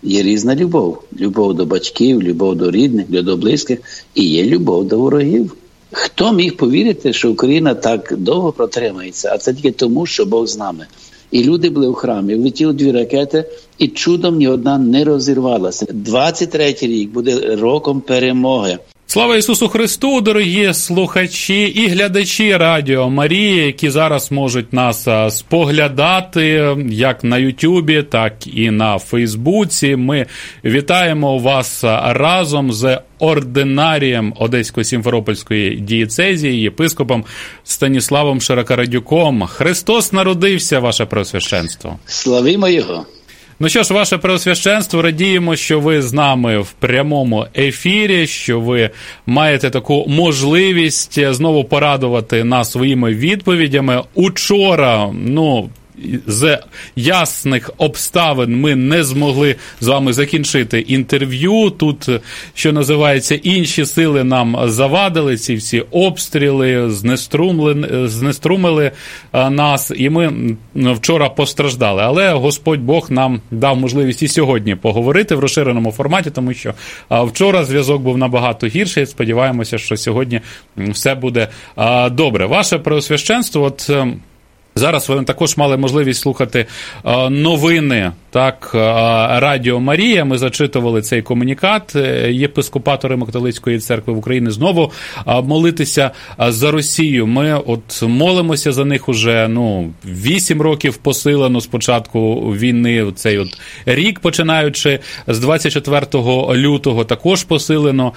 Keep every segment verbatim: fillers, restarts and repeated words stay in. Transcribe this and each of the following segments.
Є різна любов. Любов до батьків, любов до рідних, до близьких. І є любов до ворогів. Хто міг повірити, що Україна так довго протримається? А це тільки тому, що Бог з нами. І люди були в храмі, влетіли дві ракети, і чудом ні одна не розірвалася. двадцять третій рік буде роком перемоги. Слава Ісусу Христу, дорогі слухачі і глядачі Радіо Марія, які зараз можуть нас споглядати як на Ютубі, так і на Фейсбуці. Ми вітаємо вас разом з ординарієм Одесько-Сімферопольської дієцезії, єпископом Станіславом Широкорадюком. Христос народився, ваше Преосвященство. Славімо Його! Ну що ж, ваше Преосвященство, радіємо, що ви з нами в прямому ефірі, що ви маєте таку можливість знову порадувати нас своїми відповідями. Учора, ну, з ясних обставин ми не змогли з вами закінчити інтерв'ю. Тут, що називається, інші сили нам завадили, ці всі обстріли, знеструмили, знеструмили нас, і ми вчора постраждали. Але Господь Бог нам дав можливість і сьогодні поговорити в розширеному форматі, тому що вчора зв'язок був набагато гірший. Сподіваємося, що сьогодні все буде добре. Ваше Преосвященство, от зараз ви також мали можливість слухати е, новини, так, е, Радіо Марія. Ми зачитували цей комунікат єпископату Римо-католицької церкви в Україні знову е, молитися за Росію. Ми от молимося за них уже, ну, вісім років посилено з початку війни. Цей от рік, починаючи з двадцять четвертого лютого, також посилено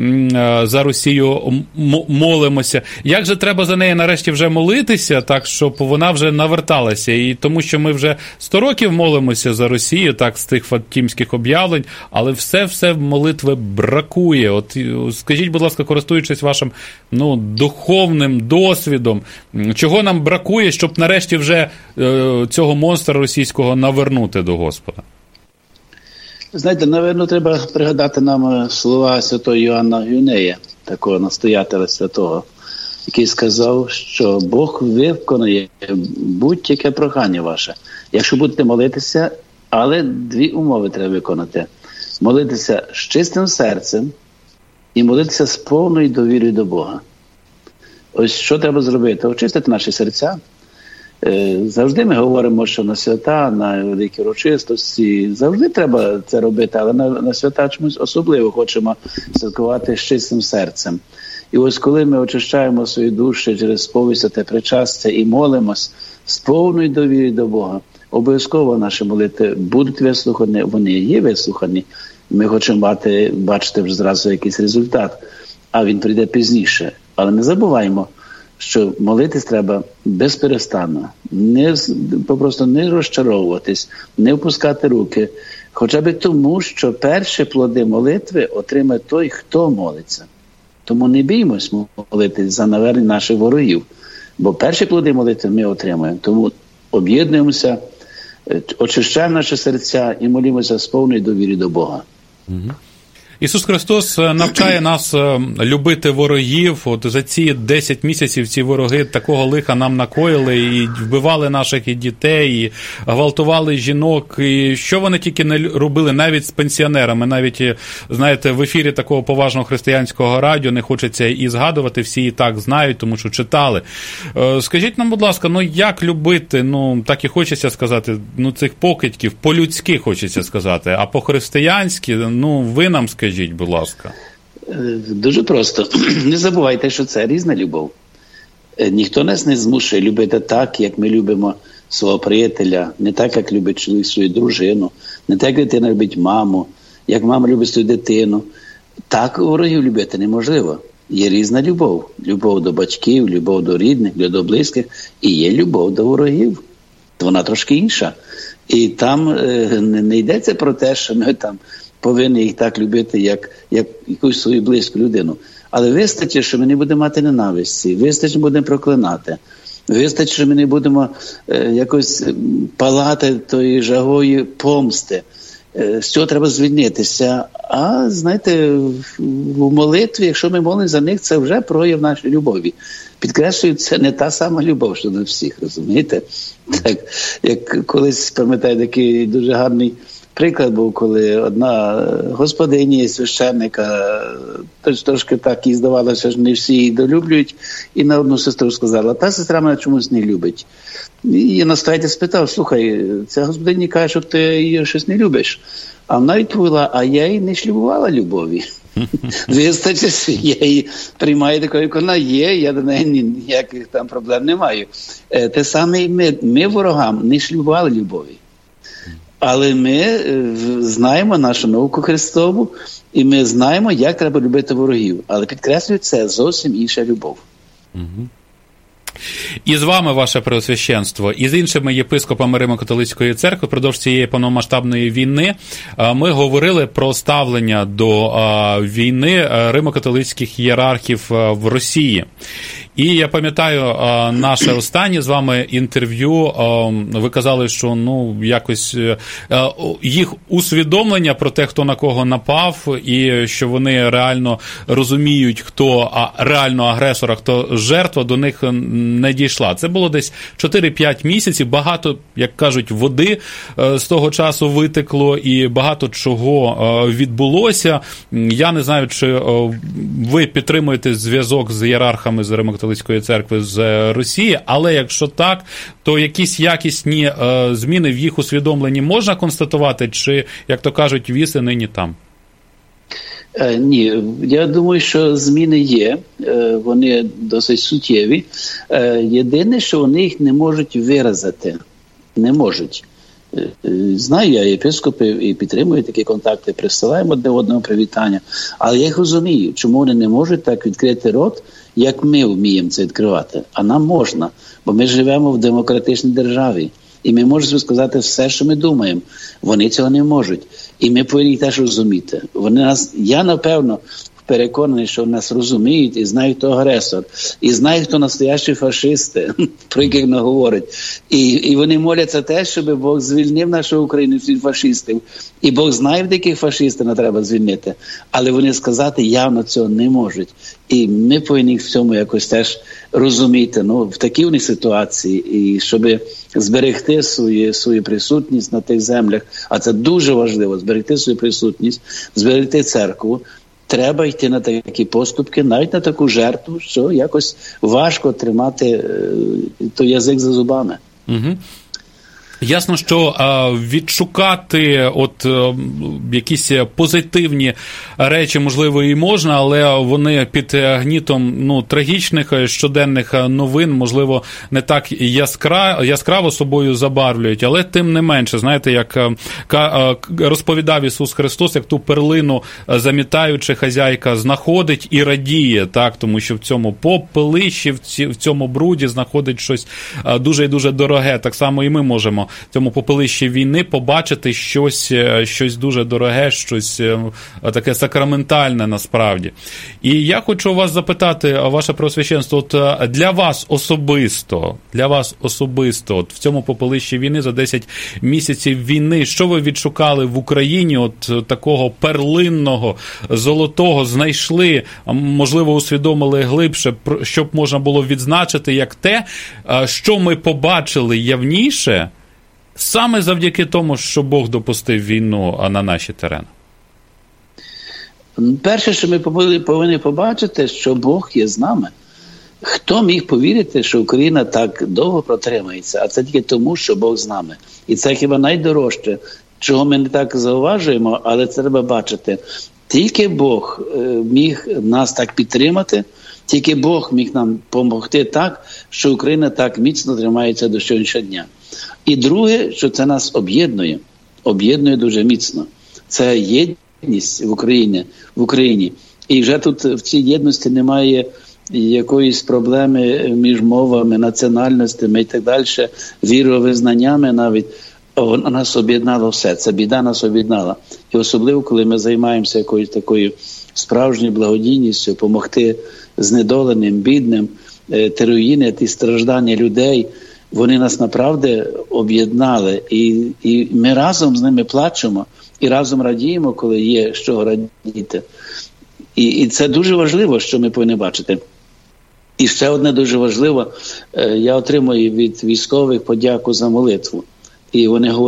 е, за Росію м- молимося. Як же треба за неї нарешті вже молитися, так, щоб вона вже наверталася, і тому що ми вже сто років молимося за Росію, так, з тих фатімських об'явлень, але все-все молитви бракує. От скажіть, будь ласка, користуючись вашим, ну, духовним досвідом, чого нам бракує, щоб нарешті вже е, цього монстра російського навернути до Господа? Знаєте, напевно, треба пригадати нам слова святого Йоанна Гюнея, такого настоятеля святого, який сказав, що Бог виконує будь-яке прохання ваше. Якщо будете молитися, але дві умови треба виконати. Молитися з чистим серцем і молитися з повною довірою до Бога. Ось що треба зробити? Очистити наші серця. Завжди ми говоримо, що на свята, на великі урочистості, завжди треба це робити, але на, на свята чомусь особливо хочемо святкувати з чистим серцем. І ось коли ми очищаємо свої душі через сповідь та причастя і молимось з повною довірою до Бога, обов'язково наші молитви будуть вислухані, вони є вислухані. Ми хочемо бачити, бачити вже зразу якийсь результат, а він прийде пізніше. Але не забуваємо, що молитись треба безперестанно, не, просто не розчаровуватись, не опускати руки, хоча б тому, що перші плоди молитви отримає той, хто молиться. Тому не біймось молитись за навернення наших ворогів, бо перші плоди молитви ми отримаємо. Тому об'єднуємося, очищаємо наші серця і молімося з повною довірою до Бога. Угу. Ісус Христос навчає нас любити ворогів. От за ці десять місяців ці вороги такого лиха нам накоїли і вбивали наших і дітей, і гвалтували жінок. І що вони тільки не робили навіть з пенсіонерами. Навіть, знаєте, в ефірі такого поважного християнського радіо не хочеться і згадувати, всі і так знають, тому що читали. Скажіть нам, будь ласка, ну як любити, ну так і хочеться сказати, ну цих покидьків, по-людськи хочеться сказати, а по-християнськи, ну ви нам скажіть. Скажіть, будь ласка. Дуже просто. Не забувайте, що це різна любов. Ніхто нас не змушує любити так, як ми любимо свого приятеля, не так, як любить чоловік свою дружину, не так, як дитина любить маму, як мама любить свою дитину. Так ворогів любити неможливо. Є різна любов. Любов до батьків, любов до рідних, любов до близьких. І є любов до ворогів. Вона трошки інша. І там е, не йдеться про те, що ми там повинні їх так любити, як, як якусь свою близьку людину. Але вистачить, що ми не будемо мати ненависті, вистачить, що будемо проклинати, вистачить, що ми не будемо е, якось палати тої жагою помсти. Е, з цього треба звільнитися. А, знаєте, в молитві, якщо ми молимо за них, це вже прояв нашої любові. Підкреслюю, це не та сама любов, що до всіх, розумієте? Так, як колись, пам'ятаю, такий дуже гарний приклад був, коли одна господиня священника, трошки так їй здавалося, що не всі її долюблюють, і на одну сестру сказала, та сестра мене чомусь не любить. І настоятель спитав, слухай, ця господиня каже, що ти її щось не любиш. А вона відповіла, а я їй не шлюбувала любові. Вистачить, я її приймаю такою, як вона є, я до неї ніяких там проблем не маю. Те саме ми, ми ворогам не шлюбували любові. Але ми знаємо нашу науку Христову, і ми знаємо, як треба любити ворогів. Але підкреслюю, це зовсім інша любов. Угу. І з вами, ваше Преосвященство, і з іншими єпископами Римо-католицької церкви впродовж цієї повномасштабної війни ми говорили про ставлення до війни римо-католицьких ієрархів в Росії. І я пам'ятаю наше останнє з вами інтерв'ю, ви казали, що ну якось їх усвідомлення про те, хто на кого напав, і що вони реально розуміють, хто реально агресор, а хто жертва, до них не дійшла. Це було десь чотири-п'ять місяців, багато, як кажуть, води з того часу витекло і багато чого відбулося. Я не знаю, чи ви підтримуєте зв'язок з ієрархами з Римо-католицької церкви з Росії, але якщо так, то якісь якісні зміни в їх усвідомленні можна констатувати, чи, як то кажуть, віси нині там? Ні, я думаю, що зміни є, вони досить суттєві. Єдине, що вони їх не можуть виразити. Не можуть. Знаю, я єпископи і підтримую такі контакти, присилаємо одне одного привітання, але я їх розумію, чому вони не можуть так відкрити рот, як ми вміємо це відкривати. А нам можна, бо ми живемо в демократичній державі. І ми можемо сказати все, що ми думаємо. Вони цього не можуть. І ми повинні їх теж розуміти. Вони нас, я, напевно, переконаний, що нас розуміють і знають, хто агресор. І знають, хто настоящі фашисти, про яких не говорять. І, і вони моляться те, щоб Бог звільнив нашу Україну від фашистів. І Бог знає, в яких фашистів не треба звільнити. Але вони сказати явно цього не можуть. І ми повинні їх в цьому якось теж розуміти. Ну, в такій вони ситуації. І щоб зберегти свою, свою присутність на тих землях, а це дуже важливо, зберегти свою присутність, зберегти церкву, треба йти на такі поступки, навіть на таку жертву, що якось важко тримати е, той язик за зубами. Угу. Ясно, що а, відшукати от а, якісь позитивні речі, можливо, і можна, але вони під гнітом ну, трагічних щоденних новин, можливо, не так яскра, яскраво собою забарвлюють, але тим не менше, знаєте, як а, розповідав Ісус Христос, як ту перлину замітаючи хазяйка знаходить і радіє, так, тому що в цьому попелищі, в, ці, в цьому бруді знаходить щось дуже і дуже дороге. Так само і ми можемо в цьому попелищі війни побачити щось, щось дуже дороге, щось таке сакраментальне насправді. І я хочу вас запитати, ваше Преосвященство, от для вас особисто, для вас особисто, от в цьому попелищі війни за десять місяців війни, що ви відшукали в Україні, от такого перлинного, золотого, знайшли, можливо, усвідомили глибше, щоб можна було відзначити як те, що ми побачили явніше, саме завдяки тому, що Бог допустив війну на наші терени? Перше, що ми повинні побачити, що Бог є з нами. Хто міг повірити, що Україна так довго протримається? А це тільки тому, що Бог з нами. І це хіба найдорожче, чого ми не так зауважуємо, але це треба бачити. Тільки Бог міг нас так підтримати, тільки Бог міг нам допомогти так, що Україна так міцно тримається до сьогоднішнього дня. І друге, що це нас об'єднує, об'єднує дуже міцно. Це єдність в Україні, в Україні. І вже тут в цій єдності немає якоїсь проблеми між мовами, національностями і так далі, віровизнаннями навіть. Вона нас об'єднала все, ця біда нас об'єднала. І особливо, коли ми займаємося якоюсь такою справжньою благодійністю, допомогти знедоленим, бідним, теруїни, ті страждання людей, вони нас направді об'єднали. І, і ми разом з ними плачемо, і разом радіємо, коли є що радіти. І, і це дуже важливо, що ми повинні бачити. І ще одне дуже важливо, я отримую від військових подяку за молитву. І вони говорять,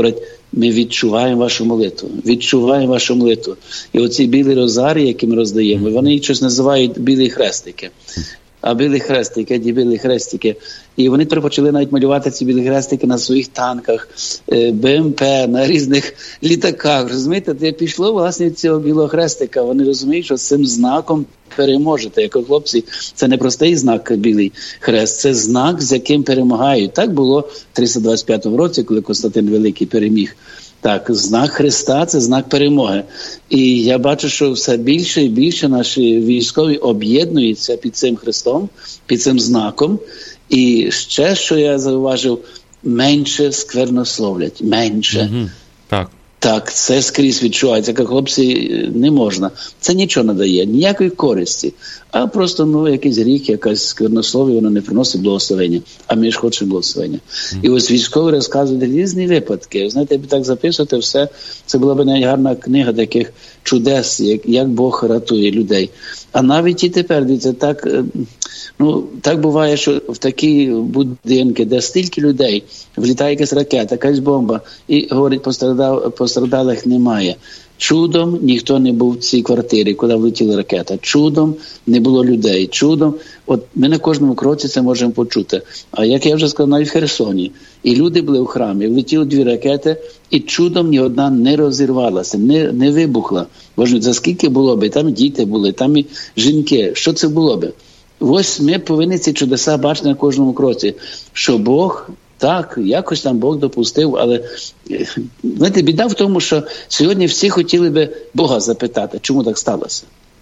ми відчуваємо вашу молитву, відчуваємо вашу молитву. І оці білі розарії, які ми роздаємо, вони їх щось називають білі хрестики. А білі хрестики, ті білі хрестики. І вони тепер почали навіть малювати ці білі хрестики на своїх танках, БМП, на різних літаках. Розумієте, це пішло, власне, від цього білого хрестика. Вони розуміють, що з цим знаком переможете. Як хлопці, це не простий знак білий хрест, це знак, з яким перемагають. Так було в триста двадцять п'ятому році, коли Костянтин Великий переміг. Так, знак Христа – це знак перемоги. І я бачу, що все більше і більше наші військові об'єднуються під цим Христом, під цим знаком. І ще, що я зауважив, менше сквернословлять, менше. Угу. Так. Так, це скрізь відчувається, як хлопці не можна. Це нічого не дає, ніякої користі. А просто, ну, якийсь гріх, якась сквернослов'я, воно не приносить благословення. А ми ж хочемо благословення. Mm. І ось військові розказують різні випадки. Знаєте, якби так записувати все, це була б навіть гарна книга таких чудес, як, як Бог рятує людей. А навіть і тепер, дивіться, так, ну, так буває, що в такі будинки, де стільки людей, влітає якась ракета, якась бомба, і, говорить, пострадав, пострадалих немає. Чудом ніхто не був в цій квартирі, куди влетіла ракета. Чудом не було людей. Чудом, от ми на кожному кроці це можемо почути. А як я вже сказав, навіть в Херсоні. І люди були в храмі, влетіли дві ракети, і чудом ні одна не розірвалася, не, не вибухла. Боже, за скільки було би? Там діти були, там і жінки. Що це було би? Ось ми повинні ці чудеса бачити на кожному кроці, що Бог... Так, якось там Бог допустив, але, знаєте, біда в тому, що сьогодні всі хотіли би Бога запитати, чому так сталося.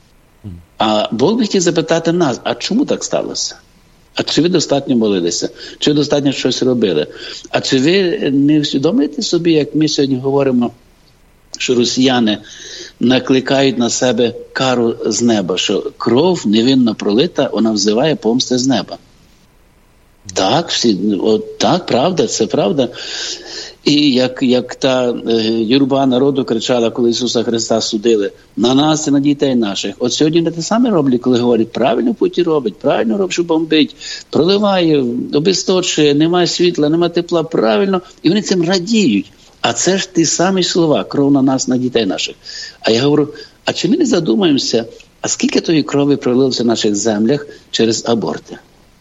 А Бог би хотів запитати нас, а чому так сталося? А чи ви достатньо молилися? Чи ви достатньо щось робили? А чи ви не усвідомлюєте собі, як ми сьогодні говоримо, що росіяни накликають на себе кару з неба, що кров невинно пролита, вона взиває помсти з неба. Так, всі, от, так, правда, це правда. І як, як та е, юрба народу кричала, коли Ісуса Христа судили, на нас і на дітей наших. От сьогодні не те саме роблять, коли говорять, правильно путі робить, правильно робить, що бомбить, проливає, обесточує, немає світла, немає тепла, правильно. І вони цим радіють. А це ж ті самі слова, кров на нас, на дітей наших. А я говорю, а чи ми не задумаємося, а скільки тої крові пролилося в наших землях через аборти?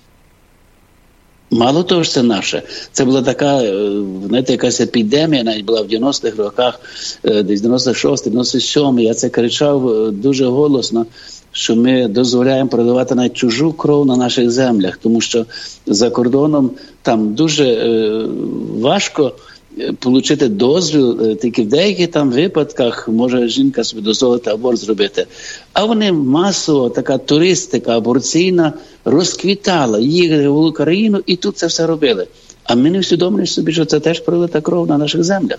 Мало того ж це наше. Це була така, знаєте, якась епідемія, навіть була в дев'яностих роках, десь дев'яносто шостий, дев'яносто сьомий. Я це кричав дуже голосно, що ми дозволяємо продавати навіть чужу кров на наших землях, тому що за кордоном там дуже е, важко отримати дозвіл, тільки в деяких там випадках може жінка собі дозволити аборт зробити. А вони масово, така туристика аборційна, розквітала, їхали в Україну і тут це все робили. А ми не усвідомлюємо собі, що це теж пролита кров на наших землях.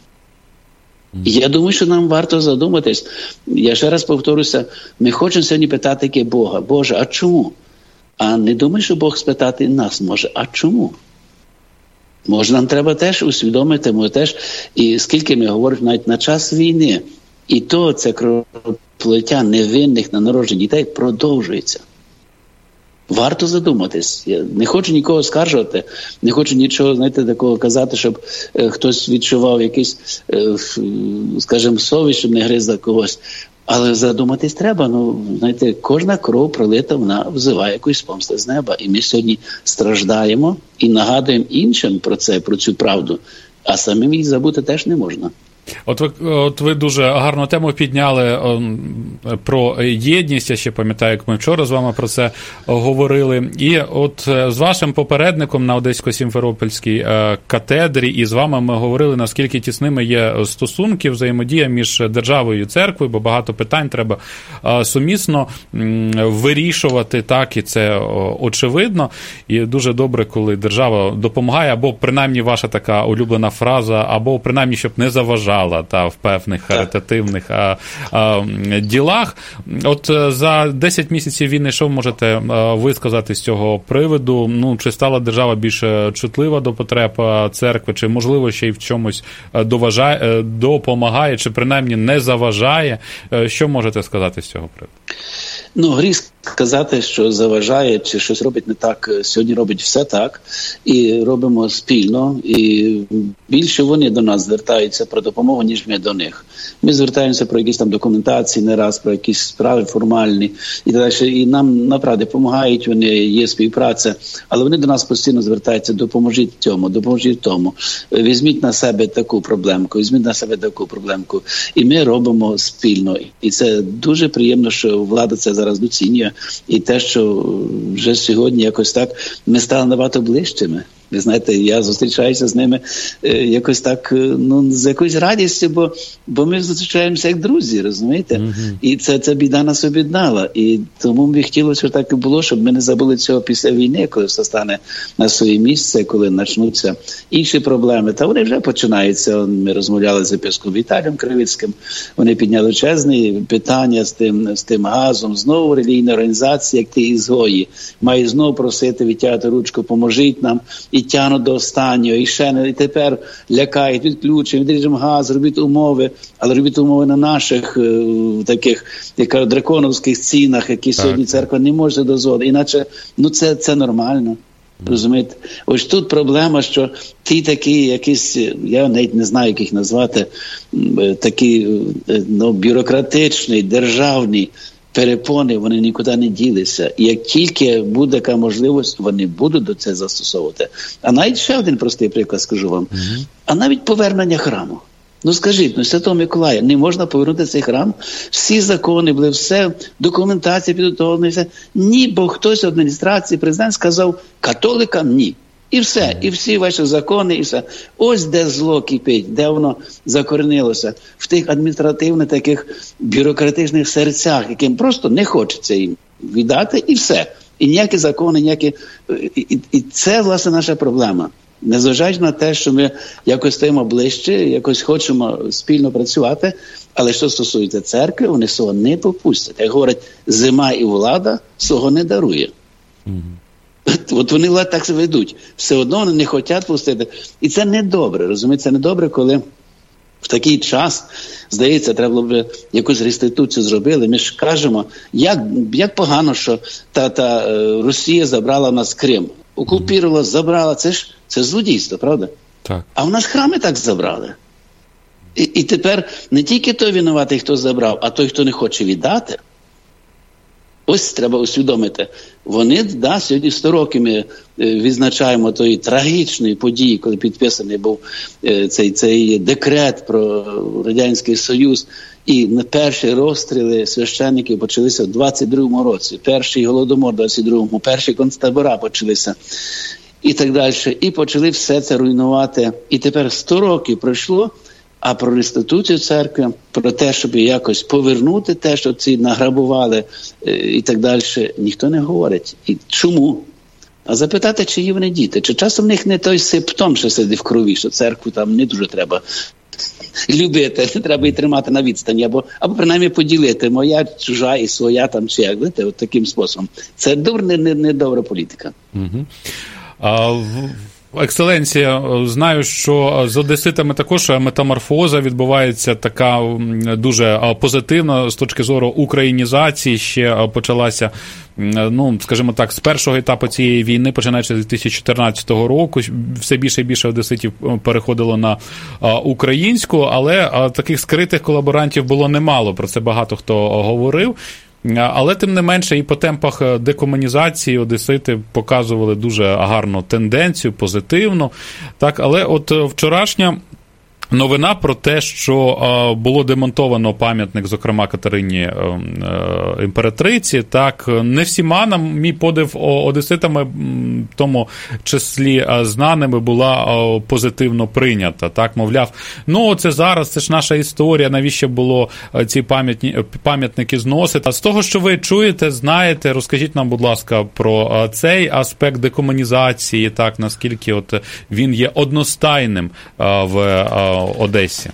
І я думаю, що нам варто задуматись. Я ще раз повторюся, ми хочемо сьогодні питати таке Бога. Боже, а чому? А не думаю, що Бог спитати нас може, а чому? Може, нам треба теж усвідомити, може теж, і скільки ми говоримо навіть на час війни, і то це кровопролиття невинних на народження дітей продовжується. Варто задуматись. Я не хочу нікого скаржувати, не хочу нічого, знаєте, такого казати, щоб е, хтось відчував якийсь, е, скажімо, совість, щоб не гризла когось. Але задуматись треба, ну, знаєте, кожна кров пролита, вона взиває якусь помсти з неба. І ми сьогодні страждаємо і нагадуємо іншим про це, про цю правду, а самим її забути теж не можна. От ви, от ви дуже гарну тему підняли о, про єдність. Я ще пам'ятаю, як ми вчора з вами про це говорили. І от з вашим попередником на Одесько-Сімферопольській катедрі і з вами ми говорили, наскільки тісними є стосунки, взаємодія між державою і церквою, бо багато питань треба сумісно вирішувати, так, і це очевидно. І дуже добре, коли держава допомагає, або принаймні ваша така улюблена фраза, або принаймні, щоб не заважати та в певних харитативних а, а, ділах. От за десять місяців війни, що ви можете ви сказати з цього приводу? Ну, чи стала держава більш чутлива до потреб церкви, чи, можливо, ще й в чомусь доважає, допомагає, чи принаймні не заважає? Що можете сказати з цього приводу? Ну, гріх сказати, що заважає, чи щось робить не так. Сьогодні робить все так, і робимо спільно, і більше вони до нас звертаються про допомогу, ніж ми до них. Ми звертаємося про якісь там документації не раз, про якісь справи формальні, і так далі. І нам, направді, допомагають, вони, є співпраця, але вони до нас постійно звертаються: допоможіть цьому, допоможіть тому, візьміть на себе таку проблемку, візьміть на себе таку проблемку. І ми робимо спільно. І це дуже приємно, що влада це зараз доцінює. І те, що вже сьогодні якось так ми стали набагато ближчими. Ви знаєте, я зустрічаюся з ними е, якось так, ну, з якоюсь радістю, бо, бо ми зустрічаємося як друзі, розумієте? Mm-hmm. І це, це біда нас об'єднала. І тому б хотілося, щоб так і було, щоб ми не забули цього після війни, коли все стане на своє місце, коли почнуться інші проблеми. Та вони вже починаються. Ми розмовляли з епископом Віталієм Кривицьким, вони підняли чесні питання з тим, з тим газом. Знову релігійна організація, як ті ізгої, має знову просити, відтягати ручку, поможіть нам. І тягнуть до останнього, і ще не, і тепер лякають, відключимо, відріжемо газ, робіть умови, але робіть умови на наших е, таких, яка драконовських цінах, які так. Сьогодні церква не може дозволити. Іначе, ну це, це нормально. Mm. Розумієте? Ось тут проблема, що ті такі якісь, я навіть не знаю, як їх назвати, такі, ну, бюрократичні, державні перепони, вони нікуди не ділися. І як тільки буде така можливість, вони будуть до цього застосовувати. А навіть ще один простий приклад скажу вам. Mm-hmm. А навіть повернення храму. Ну скажіть, ну Святого Миколая, не можна повернути цей храм? Всі закони були, все, документація підготовлена, все. Ні, бо хтось в адміністрації, президент сказав католикам ні. І все, і всі ваші закони, і все. Ось де зло кипить, де воно закоренилося. В тих адміністративних таких бюрократичних серцях, яким просто не хочеться їм віддати, і все. І ніякі закони, ніякі... І, і, і це, власне, наша проблема. Незважаючи на те, що ми якось стоїмо ближче, якось хочемо спільно працювати, але що стосується церкви, вони свого не попустять. Як говорять, зима і влада свого не дарує. Mm-hmm. От вони так себе ведуть. Все одно вони не хочуть пустити. І це недобре, розумієте? Це недобре, коли в такий час, здається, треба було б якусь реституцію зробили. Ми ж кажемо, як, як погано, що та, та Росія забрала в нас Крим. Окупувала, забрала. Це ж це злодійство, правда? Так. А в нас храми так забрали. І, і тепер не тільки той винуватий, хто забрав, а той, хто не хоче віддати. Ось треба усвідомити. Вони, да, сьогодні сто років ми відзначаємо тої трагічної події, коли підписаний був цей, цей декрет про Радянський Союз. І на перші розстріли священників почалися в двадцять другому році. Перший Голодомор в двадцять другому, перші концтабора почалися. І так далі. І почали все це руйнувати. І тепер сто років пройшло, а про реституцію церкви, про те, щоб якось повернути те, що ці награбували і так далі, ніхто не говорить. І чому? А запитати, чи є вони діти? Чи часом в них не той симптом, що сидить в крові, що церкву там не дуже треба любити, не треба її тримати на відстані, або, або принаймні поділити, моя, чужа і своя там, чи як, знаєте, от таким способом. Це добра, не, не добра політика. Угу. А в... Екселенція, знаю, що з одеситами також метаморфоза відбувається така дуже позитивна з точки зору українізації, ще почалася, ну, скажімо так, з першого етапу цієї війни, починаючи з дві тисячі чотирнадцятого року, все більше і більше одеситів переходило на українську, але таких скритих колаборантів було немало, про це багато хто говорив. Але, тим не менше, і по темпах декомунізації одесити показували дуже гарну тенденцію, позитивну. Так, але от вчорашня новина про те, що було демонтовано пам'ятник, зокрема, Катерині імператриці, так, не всіма, на мій подив, одеситами, в тому числі знаними, була позитивно прийнята. Так, мовляв, ну, це зараз, це ж наша історія, навіщо було ці пам'ятники зносити. А з того, що ви чуєте, знаєте, розкажіть нам, будь ласка, про цей аспект декомунізації, так, наскільки от він є одностайним в Одесі.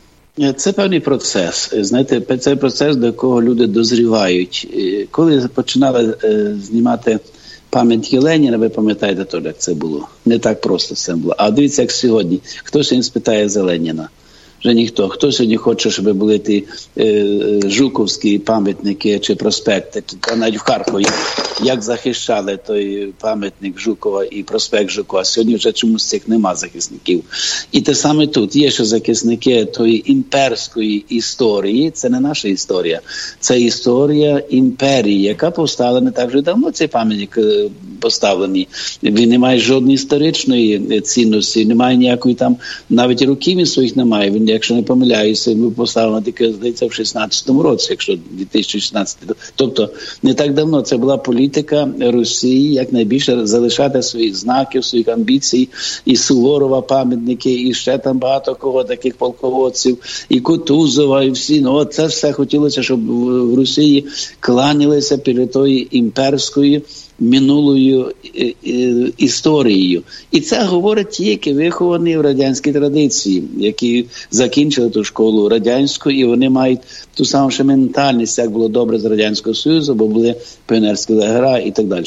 Це певний процес. Знаєте, це процес, до якого люди дозрівають. Коли починали знімати пам'ятки Леніна, ви пам'ятаєте теж, як це було. Не так просто це було. А дивіться, як сьогодні. Хто ще не спитає за Леніна? вже ніхто. Хто сьогодні хоче, щоб були ті е, жуковські пам'ятники чи проспекти, та навіть в Харкові, як захищали той пам'ятник Жукова і проспект Жукова. Сьогодні вже чомусь цих нема захисників. І те саме тут. Є ще захисники тої імперської історії. Це не наша історія. Це історія імперії, яка повстала не так вже давно, цей пам'ятник поставлений. Він не має жодної історичної цінності, немає ніякої там, навіть років він своїх немає. Він, якщо не помиляюся, він був поставлений тільки, здається, в шістнадцятому році, якщо дві тисячі шістнадцятий. Тобто, не так давно це була політика Росії, якнайбільше залишати своїх знаків, своїх амбіцій, і Суворова пам'ятники, і ще там багато кого, таких полководців, і Кутузова, і всі. Ну, от це все хотілося, щоб в Росії кланялися перед тою імперською минулою історією. І це говорять ті, які виховані в радянській традиції, які закінчили ту школу радянську, і вони мають ту саму ще ментальність, як було добре з Радянського Союзу, бо були піонерські лагера і так далі.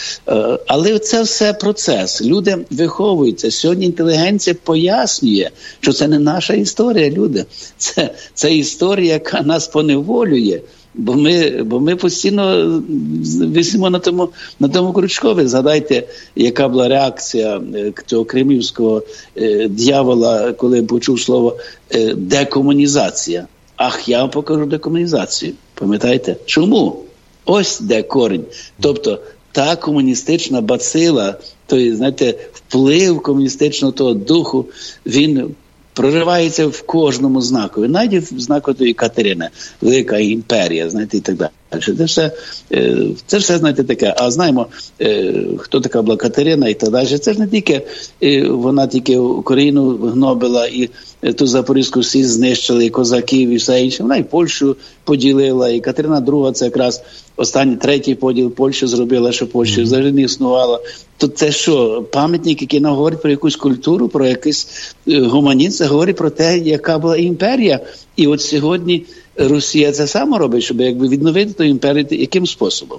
Але це все процес. Люди виховуються. Сьогодні інтелігенція пояснює, що це не наша історія, люди. Це, це історія, яка нас поневолює. Бо ми, бо ми постійно висимо на тому, на тому крючкові. Згадайте, яка була реакція цього кремлівського е, дьявола, коли почув слово е, декомунізація. Ах, я вам покажу декомунізацію. Пам'ятаєте? Чому? Ось де корінь. Тобто, та комуністична бацила, той, знаєте, вплив комуністичного того духу, він проривається в кожному знакові, навіть в знаку тої Катерини, велика імперія, знаєте, і так далі. Це все, це все, знаєте, таке. А знаємо, хто така була Катерина і так далі. Це ж не тільки вона тільки Україну гнобила, і ту Запорізьку всі знищили, і козаків, і все інше. Вона і Польщу поділила, і Катерина друга, це якраз останній, третій поділ Польщі зробила, що Польща взагалі не існувала. То це що, пам'ятник, який нам говорить про якусь культуру, про якийсь гуманізм, це говорить про те, яка була імперія. І от сьогодні Росія це саме робить, щоб якби відновити ту імперію, яким способом?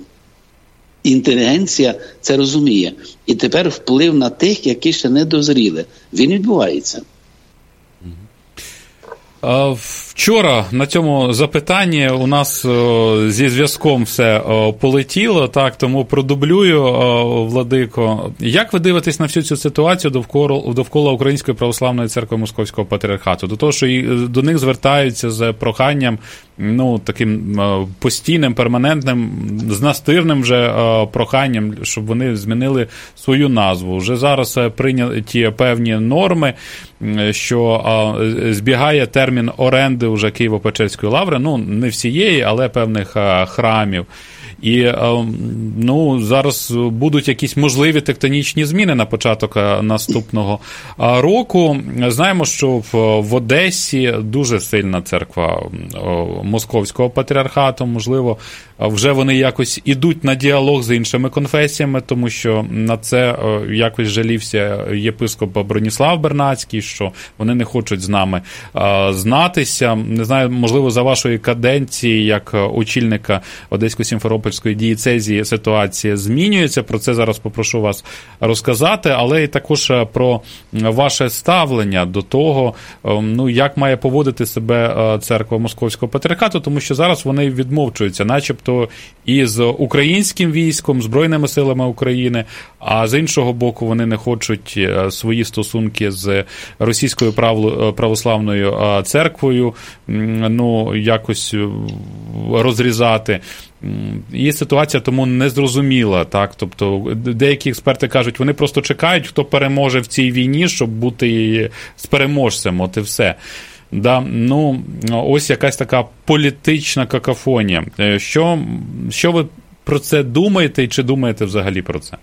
Інтелігенція це розуміє. І тепер вплив на тих, які ще не дозріли. Він відбувається. Вчора на цьому запитанні у нас о, зі зв'язком все о, полетіло, так, тому продублюю, о, Владико. Як ви дивитесь на всю цю ситуацію довкола, довкола Української православної церкви Московського патріархату? До того, що і до них звертаються з проханням, ну, таким о, постійним, перманентним, з настирним вже о, проханням, щоб вони змінили свою назву. Вже зараз прийняті певні норми, що о, збігає термін оренди вже Києво-Печерської лаври, ну, не всієї, але певних а, храмів. І, а, ну, зараз будуть якісь можливі тектонічні зміни на початок а, наступного а, року. Знаємо, що в, в Одесі дуже сильна церква а, Московського патріархату, можливо, вже вони якось ідуть на діалог з іншими конфесіями, тому що на це а, якось жалівся єпископ Броніслав Бернацький, що вони не хочуть з нами а, знатися. Не знаю, можливо, за вашої каденції, як очільника Одеської Сімферопольської дієцезії, ситуація змінюється. Про це зараз попрошу вас розказати, але і також про ваше ставлення до того, ну, як має поводити себе церква Московського патріархату, тому що зараз вони відмовчуються, начебто і з українським військом, Збройними силами України, а з іншого боку вони не хочуть свої стосунки з російською православною церквою, ну, якось розрізати. І ситуація тому незрозуміла, так, тобто деякі експерти кажуть, вони просто чекають, хто переможе в цій війні, щоб бути з переможцем, от і все. Да, ну, ось якась така політична какофонія. Що, що ви про це думаєте і чи думаєте взагалі про це?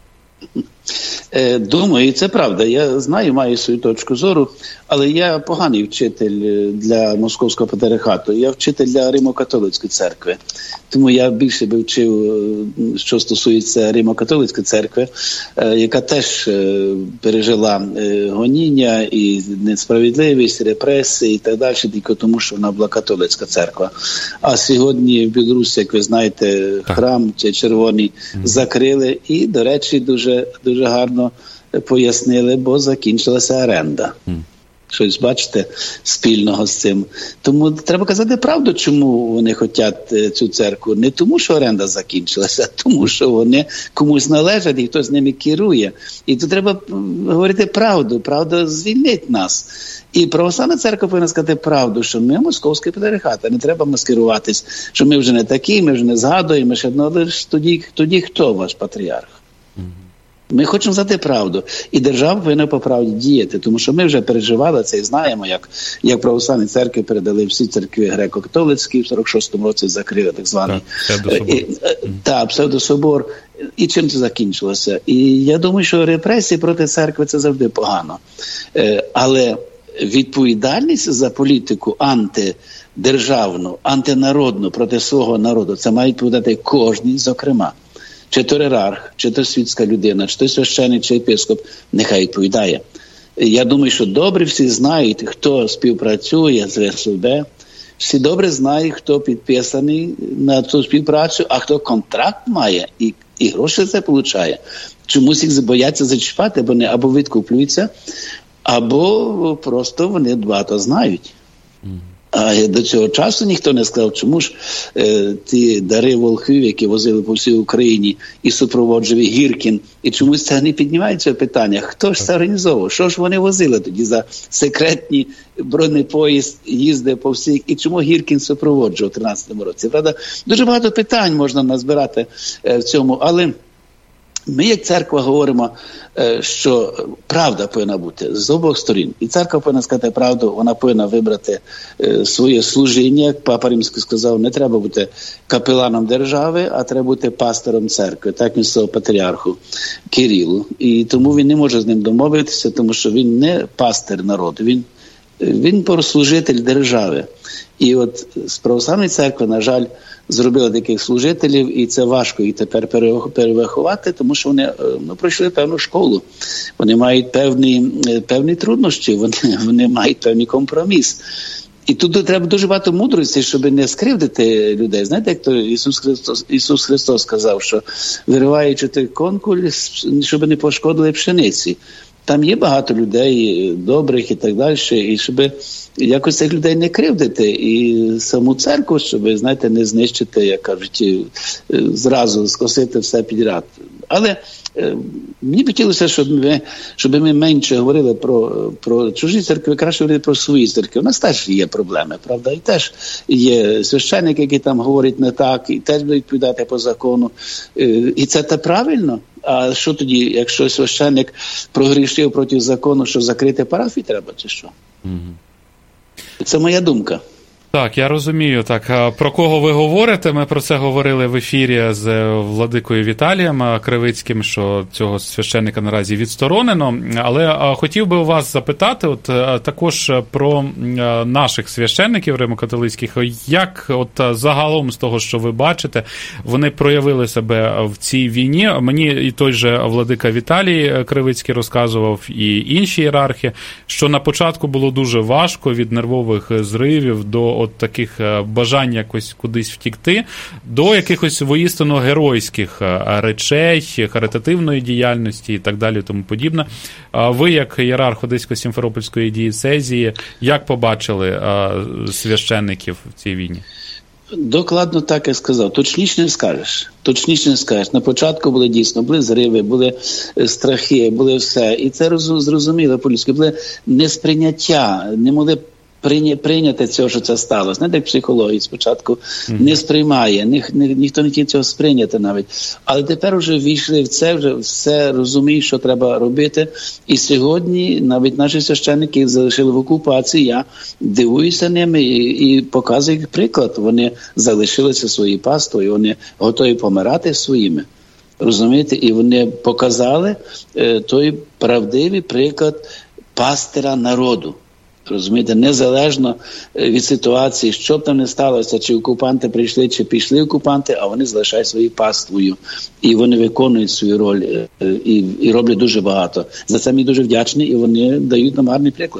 Думаю, і це правда. Я знаю, маю свою точку зору, але я поганий вчитель для Московського патріархату. Я вчитель для Римо-католицької церкви. Тому я більше би вчив, що стосується Римо-католицької церкви, яка теж пережила гоніння і несправедливість, репресії і так далі, тільки тому, що вона була католицька церква. А сьогодні в Білорусі, як ви знаєте, храм червоний закрили і, до речі, дуже, дуже гарно пояснили, бо закінчилася оренда. щось, бачите, спільного з цим. Тому треба казати правду, чому вони хочуть цю церкву. Не тому, що оренда закінчилася, а тому, що вони комусь належать і хтось ними керує. І тут треба говорити правду. Правда звільнить нас. І православна церква повинна сказати правду, що ми московський патріархат, а не треба маскируватись, що ми вже не такі, ми вже не згадуємо, що ну, але ж тоді, тоді хто ваш патріарх? Ми хочемо знати правду. І держава повинна по правді діяти, тому що ми вже переживали це і знаємо, як, як православні церкви передали всі церкви греко-католицькі, в сорок шостому році закрили так званий псевдособор. Та, псевдособор. І чим це закінчилося? І я думаю, що репресії проти церкви – це завжди погано. Але відповідальність за політику антидержавну, антинародну проти свого народу – це має відповідати кожен, зокрема. Чи то ієрарх, чи то світська людина, чи то священник, чи єпископ, нехай відповідає. Я думаю, що добре всі знають, хто співпрацює з ес ел бе, всі добре знають, хто підписаний на цю співпрацю, а хто контракт має і, і гроші це получає. Чомусь їх бояться зачіпати, бо вони або відкуплюються, або просто вони багато знають. А до цього часу ніхто не сказав, чому ж е, ті дари волхвів, які возили по всій Україні і супроводжував Гіркін, і чомусь це не піднімається питання, хто ж це організовував, що ж вони возили тоді за секретні бронепоїзд їздив по всіх, і чому Гіркін супроводжував у тринадцятому році. Правда, дуже багато питань можна назбирати е, в цьому, але ми, як церква, говоримо, що правда повинна бути з обох сторін. І церква повинна сказати правду, вона повинна вибрати своє служіння. Як Папа Римський сказав, не треба бути капеланом держави, а треба бути пастором церкви, так він сказав патріарху Кирилу. І тому він не може з ним домовитися, тому що він не пастир народу, він, він прослужитель держави. І от з православної церкви, на жаль, зробили таких служителів, і це важко їх тепер перевиховати, тому що вони ну, пройшли певну школу. Вони мають певні, певні труднощі, вони, вони мають певний компроміс. І тут треба дуже багато мудрості, щоб не скривдити людей. Знаєте, як то Ісус Христос, Ісус Христос сказав, що вириваючи той конкуль, щоб не пошкодили пшениці. Там є багато людей добрих і так далі, і щоб якось цих людей не кривдити, і саму церкву, щоб, знаєте, не знищити, як кажуть, зразу скосити все підряд. Але е, мені б хотілося, щоб ми, щоб ми менше говорили про, про чужі церкви, краще говорити про свої церкви. У нас теж є проблеми, правда? І теж є священники, які там говорять не так, і теж будуть відповідати по закону. Е, і це те правильно. А що тоді, якщо священник прогрішив проти закону, що закрити парафії треба, чи що? Угу. Це моя думка. Так, я розумію. Так, про кого ви говорите? Ми про це говорили в ефірі з владикою Віталієм Кривицьким, що цього священника наразі відсторонено. Але хотів би у вас запитати от також про наших священників римо-католицьких. Як от загалом з того, що ви бачите, вони проявили себе в цій війні? Мені і той же владика Віталій Кривицький розказував, і інші ієрархи, що на початку було дуже важко від нервових зривів до от таких бажань якось кудись втікти, до якихось воістину геройських речей, харитативної діяльності і так далі, тому подібне. Ви, як ієрарх Одесько-Сімферопольської дієцезії, як побачили священників в цій війні? Докладно так я сказав. Точніше не скажеш. Точніше не скажеш. На початку були дійсно, були зриви, були страхи, були все. І це зрозуміло по-людськи. Були несприйняття, не могли прийняти цього, що це сталося. Знаєте, як в психології спочатку mm-hmm. не сприймає, ні, ні, ніхто не хотів цього сприйняти навіть. Але тепер вже війшли в це, вже все розуміють, що треба робити. І сьогодні навіть наші священники залишили в окупації. Я дивуюся ними і, і показую їх приклад. Вони залишилися своєю паствою, вони готові помирати своїми. Розумієте? І вони показали е, той правдивий приклад пастира народу. Розумієте, незалежно від ситуації, що б там не сталося, чи окупанти прийшли, чи пішли окупанти, а вони залишають свою паствою. І вони виконують свою роль і, і роблять дуже багато. За це мені дуже вдячний, і вони дають нам гарний приклад.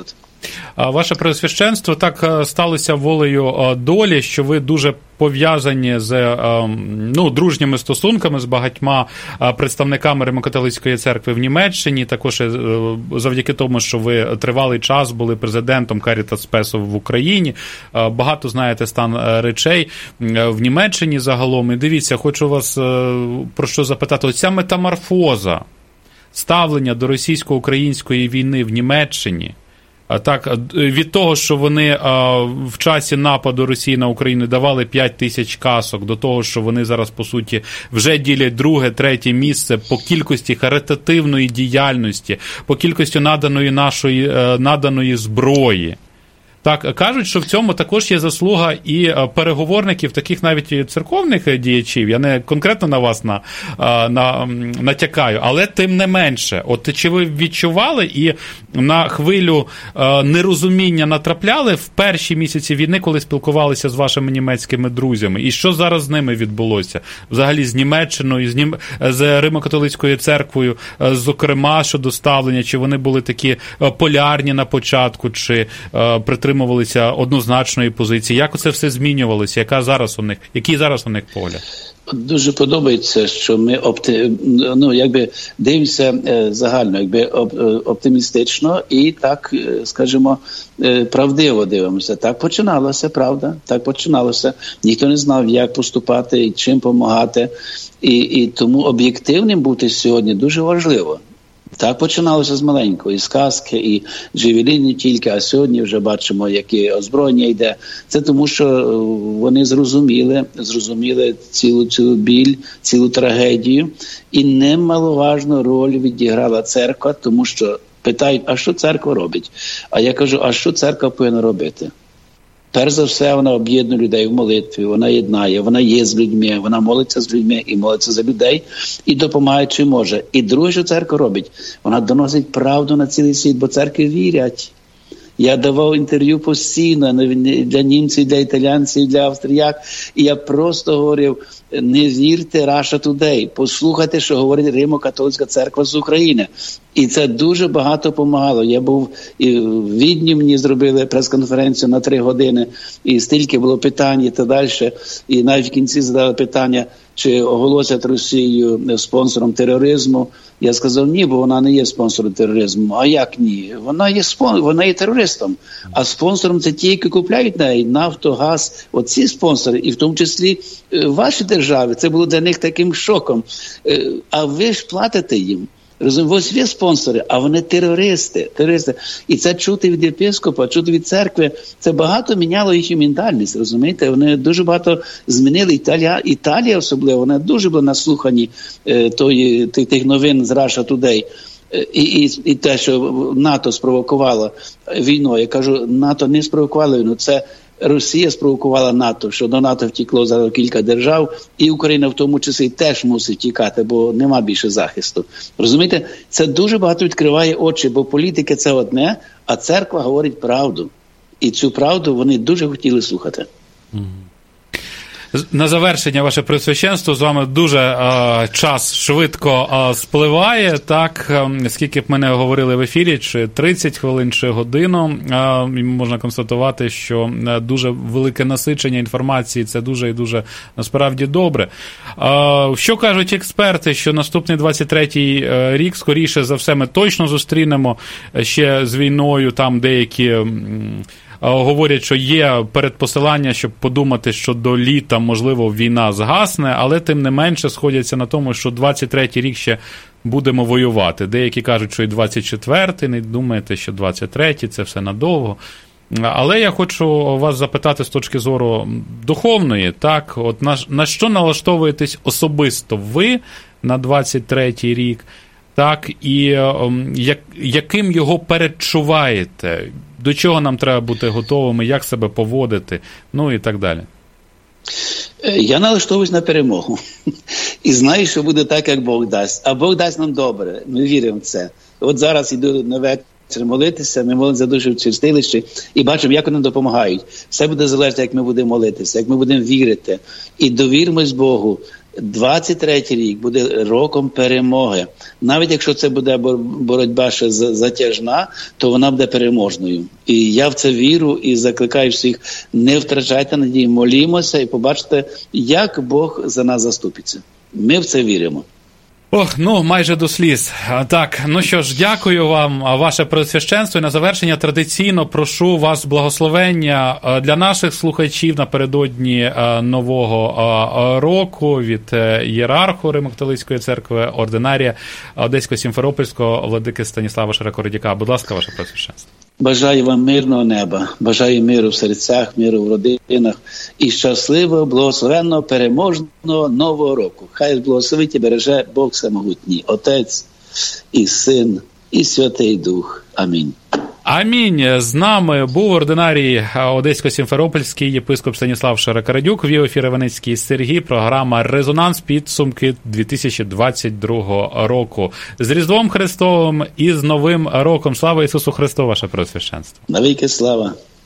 Ваше Преосвященство, так сталося волею долі, що ви дуже пов'язані з ну, дружніми стосунками з багатьма представниками Римо-католицької церкви в Німеччині, також завдяки тому, що ви тривалий час були президентом Caritas Spes в Україні. Багато знаєте стан речей в Німеччині загалом. І дивіться, хочу вас про що запитати. Оця метаморфоза ставлення до російсько-української війни в Німеччині, так, від того, що вони а, в часі нападу Росії на Україну давали п'ять тисяч касок, до того, що вони зараз, по суті, вже ділять друге, третє місце по кількості харитативної діяльності, по кількості наданої нашої наданої зброї. Так, кажуть, що в цьому також є заслуга і переговорників, таких навіть церковних діячів. Я не конкретно на вас на, на, натякаю, але тим не менше. От чи ви відчували і на хвилю нерозуміння натрапляли в перші місяці війни, коли спілкувалися з вашими німецькими друзями? І що зараз з ними відбулося? Взагалі з Німеччиною, з, Нім... з Римо-католицькою церквою, зокрема, щодо ставлення, чи вони були такі полярні на початку, чи притримувалися Тримувалися однозначної позиції. Як це все змінювалося? Яка зараз у них, який зараз у них погляд? Дуже подобається, що ми опти... ну, якби дивимося загально, якби оптимістично і так, скажімо, правдиво дивимося. Так починалося, правда? Так починалося. Ніхто не знав, як поступати і чим допомагати. І, і тому об'єктивним бути сьогодні дуже важливо. Так починалося з маленької, з казки, і Джевеліни тільки, а сьогодні вже бачимо, яке озброєння йде. Це тому, що вони зрозуміли, зрозуміли цілу, цілу біль, цілу трагедію. І немаловажну роль відіграла церква, тому що питають, а що церква робить? А я кажу, а що церква повинна робити? Перш за все, вона об'єднує людей в молитві, вона єднає, вона є з людьми, вона молиться з людьми і молиться за людей, і допомагає, чи може. І друге, що церква робить, вона доносить правду на цілий світ, бо церкви вірять. Я давав інтерв'ю постійно для німців, для італійців, для австріяк, і я просто говорив, не вірте Russia Today, послухайте, що говорить Римо-католицька церква з України. І це дуже багато допомагало. Я був і в Відні, мені зробили прес-конференцію на три години, і стільки було питань і так далі. І навіть в кінці задали питання, чи оголосять Росію спонсором тероризму. Я сказав, ні, бо вона не є спонсором тероризму. А як ні? Вона є спон... вона є терористом. А спонсором це ті, які купляють неї, нафту, газ, оці спонсори, і в тому числі ваші держави. Це було для них таким шоком. А ви ж платите їм. Розумієте, ось є спонсори, а вони терористи, терористи. І це чути від єпископа, чути від церкви, це багато міняло їхню ментальність, розумієте? Вони дуже багато змінили. Італія, Італія особливо, вона дуже була наслухані е, тої, тих, тих новин з Russia Today. І, і, і те, що НАТО спровокувало війну. Я кажу, НАТО не спровокувало війну, це Росія спровокувала НАТО, що до НАТО втекло за кілька держав, і Україна в тому числі теж мусить втікати, бо нема більше захисту. Розумієте, це дуже багато відкриває очі, бо політика – це одне, а церква говорить правду. І цю правду вони дуже хотіли слухати. На завершення, ваше Преосвященство, з вами дуже е, час швидко е, спливає, так, е, скільки б ми не говорили в ефірі, чи тридцять хвилин, чи годину, е, можна констатувати, що дуже велике насичення інформації, це дуже і дуже насправді добре. Е, що кажуть експерти, що наступний двадцять третій рік, скоріше за все, ми точно зустрінемо ще з війною, там деякі... Говорять, що є передпосилання, щоб подумати, що до літа, можливо, війна згасне, але тим не менше сходяться на тому, що двадцять третій рік ще будемо воювати. Деякі кажуть, що і двадцять четвертий, не думаєте, що двадцять третій, це все надовго. Але я хочу вас запитати з точки зору духовної, так, от на, на що налаштовуєтесь особисто ви на двадцять третій рік, так, і як, яким його передчуваєте? До чого нам треба бути готовими, як себе поводити, ну і так далі. Я налаштовуюсь на перемогу. І знаю, що буде так, як Бог дасть. А Бог дасть нам добре, ми віримо в це. От зараз йду на вечір молитися, ми молимо за душу в чистилищі і бачимо, як вони допомагають. Все буде залежати, як ми будемо молитися, як ми будемо вірити. І довірмось Богу. двадцять третій рік буде роком перемоги. Навіть якщо це буде боротьба ще затяжна, то вона буде переможною. І я в це вірю і закликаю всіх, не втрачайте надії, молімося і побачите, як Бог за нас заступиться. Ми в це віримо. Ох, ну, майже до сліз. Так, ну що ж, дякую вам, ваше Преосвященство. І на завершення традиційно прошу вас благословення для наших слухачів напередодні Нового року від ієрарху Римо-католицької церкви, ординарія Одесько-Сімферопольського владики Станіслава Широко-Родюка. Будь ласка, ваше Преосвященство. Бажаю вам мирного неба, бажаю миру в серцях, миру в родинах і щасливого, благословенного, переможного Нового року. Хай благословить і береже Бог Всемогутній, Отець і Син, і Святий Дух. Амінь. Амінь. З нами був ординарій Одесько-Сімферопольський єпископ Станіслав Широко-Родюк, вів ефір Іваницький Сергій, програма «Резонанс. Підсумки дві тисячі двадцять другого року». З Різдвом Христовим і з Новим роком. Слава Ісусу Христу, ваше Преосвященство. Навіки слава.